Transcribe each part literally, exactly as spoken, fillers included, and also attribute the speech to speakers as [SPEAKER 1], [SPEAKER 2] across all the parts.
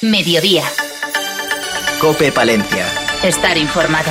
[SPEAKER 1] Mediodía.
[SPEAKER 2] COPE Palencia.
[SPEAKER 1] Estar informado.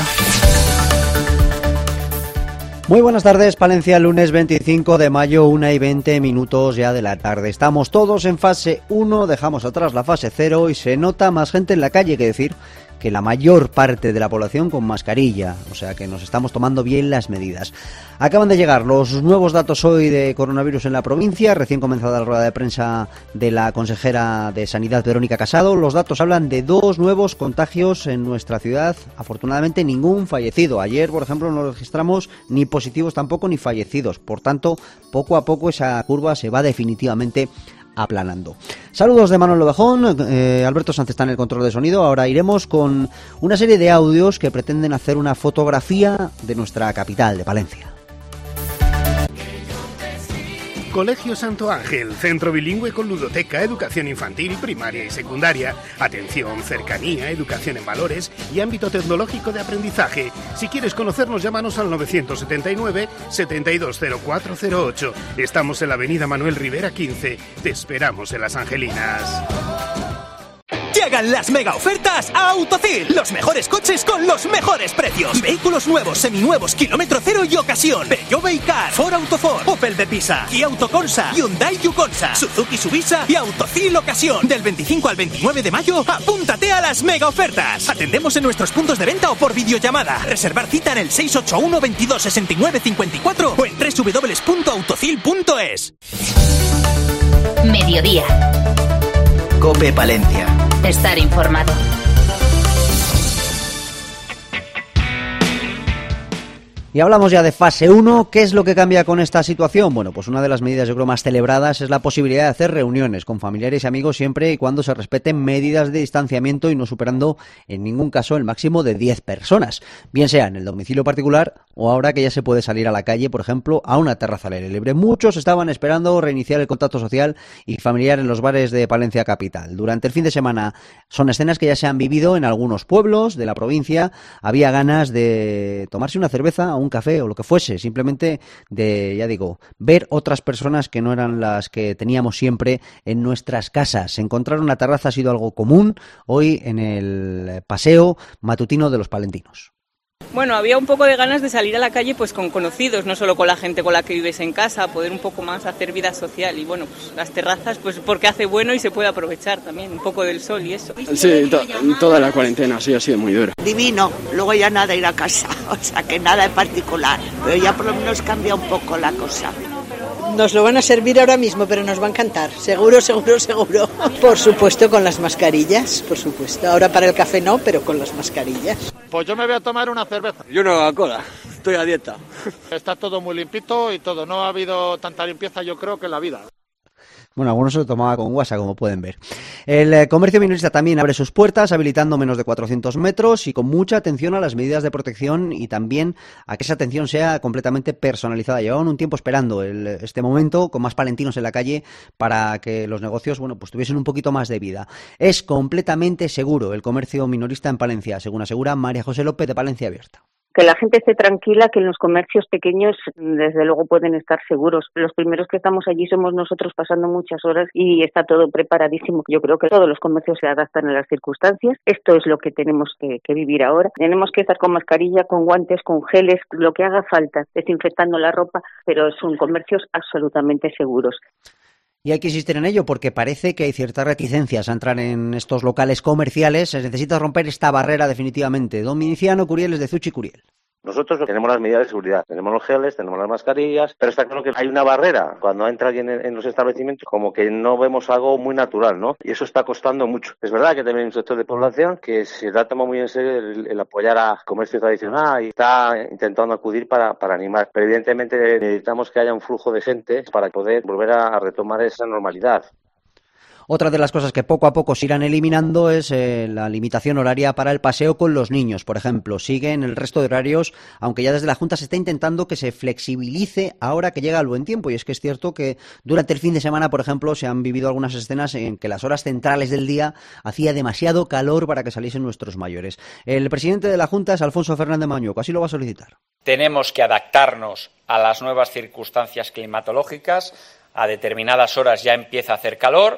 [SPEAKER 3] Muy buenas tardes, Palencia, lunes veinticinco de mayo, una y veinte minutos ya de la tarde. Estamos todos en fase uno, dejamos atrás la fase cero y se nota más gente en la calle, que decir que la mayor parte de la población con mascarilla, o sea que nos estamos tomando bien las medidas. Acaban de llegar los nuevos datos hoy de coronavirus en la provincia, recién comenzada la rueda de prensa de la consejera de Sanidad, Verónica Casado. Los datos hablan de dos nuevos contagios en nuestra ciudad, afortunadamente ningún fallecido. Ayer, por ejemplo, no registramos ni positivos tampoco ni fallecidos, por tanto, poco a poco esa curva se va definitivamente aplanando. Saludos de Manuel Ovejón, eh, Alberto Sánchez está en el control de sonido. Ahora iremos con una serie de audios que pretenden hacer una fotografía de nuestra capital, de Palencia.
[SPEAKER 4] Colegio Santo Ángel, centro bilingüe con ludoteca, educación infantil, primaria y secundaria, atención, cercanía, educación en valores y ámbito tecnológico de aprendizaje. Si quieres conocernos, llámanos al nueve siete nueve, siete dos cero cuatro cero ocho. Estamos en la avenida Manuel Rivera quince. Te esperamos en Las Angelinas.
[SPEAKER 5] Llegan las mega ofertas a Autocil. Los mejores coches con los mejores precios. Vehículos nuevos, seminuevos, kilómetro cero y ocasión. Peugeot Baycar, Ford Autoford, Opel Vepisa, Kia Autoconsa, Hyundai Yukonsa, Suzuki Subisa y Autocil Ocasión. Del veinticinco al veintinueve de mayo, apúntate a las mega ofertas. Atendemos en nuestros puntos de venta o por videollamada. Reservar cita en el seis ocho uno, veintidós, sesenta y nueve, cincuenta y cuatro o en doble u doble u doble u punto autocil punto es.
[SPEAKER 1] Mediodía.
[SPEAKER 2] COPE Palencia.
[SPEAKER 1] Estar informado.
[SPEAKER 3] Y hablamos ya de fase uno. ¿Qué es lo que cambia con esta situación? Bueno, pues una de las medidas yo creo más celebradas es la posibilidad de hacer reuniones con familiares y amigos siempre y cuando se respeten medidas de distanciamiento y no superando en ningún caso el máximo de diez personas, bien sea en el domicilio particular o ahora que ya se puede salir a la calle, por ejemplo, a una terraza al aire libre. Muchos estaban esperando reiniciar el contacto social y familiar en los bares de Palencia capital. Durante el fin de semana son escenas que ya se han vivido en algunos pueblos de la provincia. Había ganas de tomarse una cerveza, un café o lo que fuese, simplemente de, ya digo, ver otras personas que no eran las que teníamos siempre en nuestras casas. Encontrar una terraza ha sido algo común hoy en el paseo matutino de los palentinos.
[SPEAKER 6] Bueno, había un poco de ganas de salir a la calle pues con conocidos, no solo con la gente con la que vives en casa, poder un poco más hacer vida social y bueno, pues las terrazas pues porque hace bueno y se puede aprovechar también un poco del sol y eso.
[SPEAKER 7] Sí, to- toda la cuarentena sí ha sido muy dura.
[SPEAKER 8] Divino, luego ya nada ir a casa, o sea que nada en particular, pero ya por lo menos cambia un poco la cosa.
[SPEAKER 9] Nos lo van a servir ahora mismo, pero nos va a encantar, seguro, seguro, seguro. Por supuesto con las mascarillas, por supuesto. Ahora para el café no, pero con las mascarillas.
[SPEAKER 10] Pues yo me voy a tomar una cerveza.
[SPEAKER 7] Yo una Coca-Cola, estoy a dieta.
[SPEAKER 10] Está todo muy limpito y todo, no ha habido tanta limpieza yo creo que en la vida.
[SPEAKER 3] Bueno, algunos se lo tomaba con guasa, como pueden ver. El eh, comercio minorista también abre sus puertas, habilitando menos de cuatrocientos metros y con mucha atención a las medidas de protección y también a que esa atención sea completamente personalizada. Llevaban un tiempo esperando el, este momento, con más palentinos en la calle, para que los negocios, bueno, pues tuviesen un poquito más de vida. Es completamente seguro el comercio minorista en Palencia, según asegura María José López de Palencia Abierta.
[SPEAKER 11] Que la gente esté tranquila, que en los comercios pequeños desde luego pueden estar seguros. Los primeros que estamos allí somos nosotros pasando muchas horas y está todo preparadísimo. Yo creo que todos los comercios se adaptan a las circunstancias. Esto es lo que tenemos que, que vivir ahora. Tenemos que estar con mascarilla, con guantes, con geles, lo que haga falta, desinfectando la ropa, pero son comercios absolutamente seguros.
[SPEAKER 3] Y hay que insistir en ello porque parece que hay ciertas reticencias a entrar en estos locales comerciales. Se necesita romper esta barrera definitivamente. Don Viniciano Curiel es de Zuchi Curiel.
[SPEAKER 12] Nosotros tenemos las medidas de seguridad, tenemos los geles, tenemos las mascarillas, pero está claro que hay una barrera. Cuando entra alguien en, en los establecimientos, como que no vemos algo muy natural, ¿no? Y eso está costando mucho. Es verdad que también hay un sector de población que se da toma muy en serio el, el apoyar a comercio tradicional y está intentando acudir para, para animar. Pero evidentemente necesitamos que haya un flujo de gente para poder volver a, a retomar esa normalidad.
[SPEAKER 3] Otra de las cosas que poco a poco se irán eliminando es eh, la limitación horaria para el paseo con los niños, por ejemplo. Siguen el resto de horarios, aunque ya desde la Junta se está intentando que se flexibilice ahora que llega el buen tiempo. Y es que es cierto que durante el fin de semana, por ejemplo, se han vivido algunas escenas en que las horas centrales del día hacía demasiado calor para que saliesen nuestros mayores. El presidente de la Junta es Alfonso Fernández Mañuco, así lo va a solicitar.
[SPEAKER 13] Tenemos que adaptarnos a las nuevas circunstancias climatológicas. A determinadas horas ya empieza a hacer calor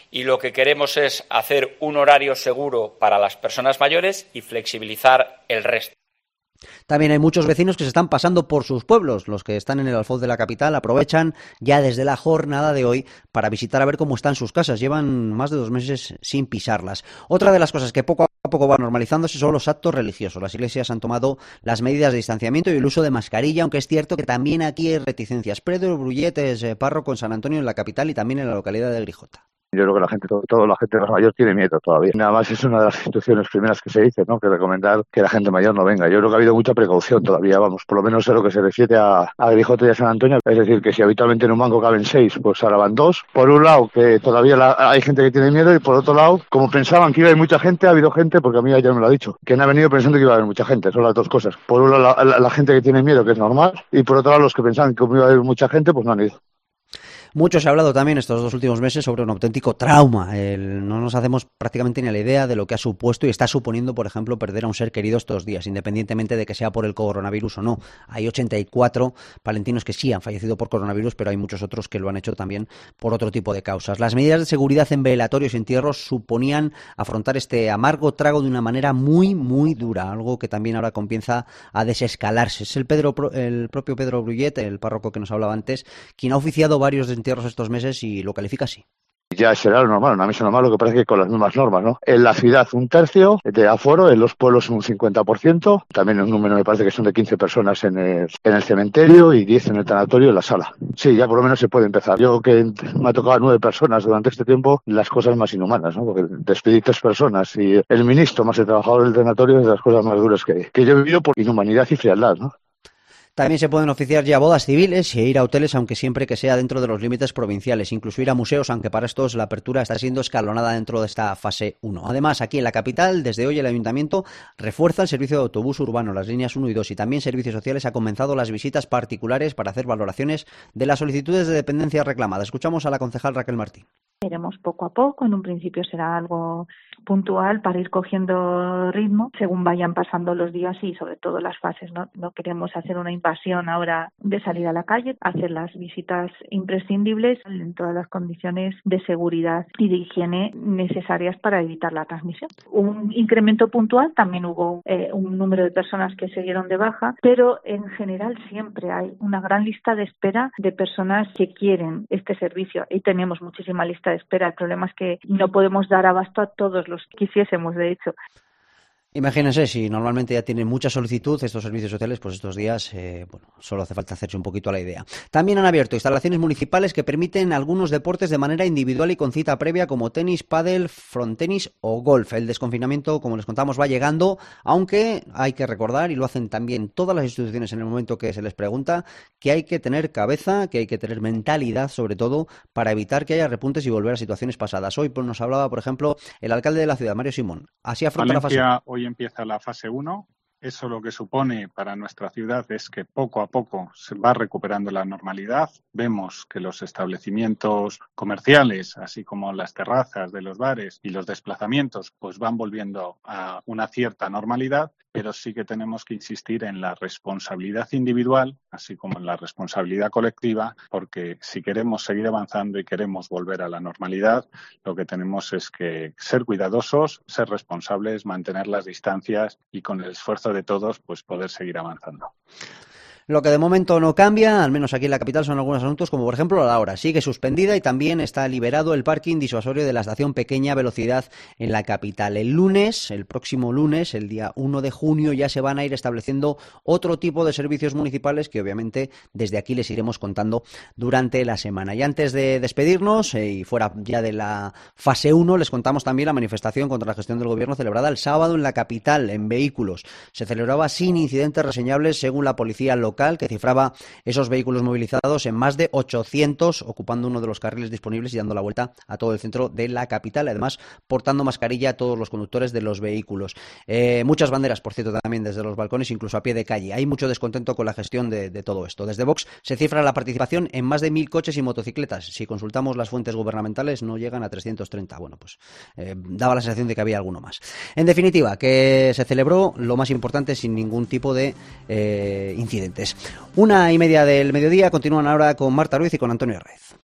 [SPEAKER 13] y lo que queremos es hacer un horario seguro para las personas mayores y flexibilizar el resto.
[SPEAKER 3] También hay muchos vecinos que se están pasando por sus pueblos. Los que están en el alfoz de la capital aprovechan ya desde la jornada de hoy para visitar a ver cómo están sus casas. Llevan más de dos meses sin pisarlas. Otra de las cosas que poco a poco va normalizándose son los actos religiosos. Las iglesias han tomado las medidas de distanciamiento y el uso de mascarilla, aunque es cierto que también aquí hay reticencias. Pedro Brullet es eh, párroco en San Antonio, en la capital, y también en la localidad de Grijota.
[SPEAKER 14] Yo creo que la gente, todo, toda la gente más mayor tiene miedo todavía. Nada más es una de las instituciones primeras que se dice, ¿no? Que recomendar que la gente mayor no venga. Yo creo que ha habido mucha precaución todavía, vamos, por lo menos en lo que se refiere a, a Grijota y a San Antonio. Es decir, que si habitualmente en un banco caben seis, pues ahora van dos. Por un lado, que todavía la, hay gente que tiene miedo, y por otro lado, como pensaban que iba a haber mucha gente, ha habido gente, porque a mí ya me lo ha dicho, que han venido pensando que iba a haber mucha gente. Son las dos cosas. Por un lado, la, la, la gente que tiene miedo, que es normal, y por otro lado, los que pensaban que iba a haber mucha gente, pues no han ido.
[SPEAKER 3] Mucho se ha hablado también estos dos últimos meses sobre un auténtico trauma. El, no nos hacemos prácticamente ni la idea de lo que ha supuesto y está suponiendo, por ejemplo, perder a un ser querido estos días, independientemente de que sea por el coronavirus o no. Hay ochenta y cuatro palentinos que sí han fallecido por coronavirus, pero hay muchos otros que lo han hecho también por otro tipo de causas. Las medidas de seguridad en velatorios y entierros suponían afrontar este amargo trago de una manera muy, muy dura, algo que también ahora comienza a desescalarse. Es el, Pedro, el propio Pedro Brullet, el párroco que nos hablaba antes, quien ha oficiado varios entierros estos meses y lo califica así.
[SPEAKER 14] Ya será lo normal, una misa normal, lo que parece que con las mismas normas, ¿no? En la ciudad un tercio de aforo, en los pueblos un cincuenta por ciento, también un número me parece que son de quince personas en el, en el cementerio y diez en el tanatorio, en la sala. Sí, ya por lo menos se puede empezar. Yo que me ha tocado nueve personas durante este tiempo, las cosas más inhumanas, ¿no? Porque despedir tres personas y el ministro más el trabajador del tanatorio es de las cosas más duras que, que yo he vivido por inhumanidad y frialdad, ¿no?
[SPEAKER 3] También se pueden oficiar ya bodas civiles e ir a hoteles, aunque siempre que sea dentro de los límites provinciales, incluso ir a museos, aunque para estos la apertura está siendo escalonada dentro de esta fase uno. Además, aquí en la capital, desde hoy el Ayuntamiento refuerza el servicio de autobús urbano, las líneas uno y dos, y también Servicios Sociales ha comenzado las visitas particulares para hacer valoraciones de las solicitudes de dependencia reclamadas. Escuchamos a la concejal Raquel Martín.
[SPEAKER 15] Iremos poco a poco, en un principio será algo puntual para ir cogiendo ritmo según vayan pasando los días y sobre todo las fases, ¿no? No queremos hacer una invasión ahora de salir a la calle, hacer las visitas imprescindibles en todas las condiciones de seguridad y de higiene necesarias para evitar la transmisión. Un incremento puntual, también hubo eh, un número de personas que se dieron de baja, pero en general siempre hay una gran lista de espera de personas que quieren este servicio y tenemos muchísima lista de espera. El problema es que no podemos dar abasto a todos los que quisiésemos, de hecho.
[SPEAKER 3] Imagínense, si normalmente ya tienen mucha solicitud estos servicios sociales, pues estos días, eh, bueno, solo hace falta hacerse un poquito a la idea. También han abierto instalaciones municipales que permiten algunos deportes de manera individual y con cita previa, como tenis, pádel, frontenis o golf. El desconfinamiento, como les contamos, va llegando, aunque hay que recordar, y lo hacen también todas las instituciones en el momento que se les pregunta, que hay que tener cabeza, que hay que tener mentalidad, sobre todo, para evitar que haya repuntes y volver a situaciones pasadas. Hoy pues, nos hablaba, por ejemplo, el alcalde de la ciudad, Mario Simón. Así afronta
[SPEAKER 16] Valencia,
[SPEAKER 3] la fase.
[SPEAKER 16] Hoy empieza la fase uno. Eso lo que supone para nuestra ciudad es que poco a poco se va recuperando la normalidad. Vemos que los establecimientos comerciales, así como las terrazas de los bares y los desplazamientos, pues van volviendo a una cierta normalidad, pero sí que tenemos que insistir en la responsabilidad individual, así como en la responsabilidad colectiva, porque si queremos seguir avanzando y queremos volver a la normalidad, lo que tenemos es que ser cuidadosos, ser responsables, mantener las distancias y con el esfuerzo de todos, pues poder seguir avanzando.
[SPEAKER 3] Lo que de momento no cambia, al menos aquí en la capital, son algunos asuntos como por ejemplo la hora. Sigue suspendida y también está liberado el parking disuasorio de la estación Pequeña Velocidad en la capital. El lunes, el próximo lunes, el día uno de junio, ya se van a ir estableciendo otro tipo de servicios municipales que obviamente desde aquí les iremos contando durante la semana. Y antes de despedirnos, eh, y fuera ya de la fase uno, les contamos también la manifestación contra la gestión del gobierno celebrada el sábado en la capital, en vehículos. Se celebraba sin incidentes reseñables según la policía local, que cifraba esos vehículos movilizados en más de ochocientos, ocupando uno de los carriles disponibles y dando la vuelta a todo el centro de la capital, además portando mascarilla a todos los conductores de los vehículos. Eh, muchas banderas, por cierto, también desde los balcones, incluso a pie de calle. Hay mucho descontento con la gestión de, de todo esto. Desde Vox se cifra la participación en más de mil coches y motocicletas. Si consultamos las fuentes gubernamentales, no llegan a trescientos treinta. Bueno, pues eh, daba la sensación de que había alguno más. En definitiva, que se celebró lo más importante sin ningún tipo de eh, incidentes. Una y media del mediodía, continúan ahora con Marta Ruiz y con Antonio Herrez.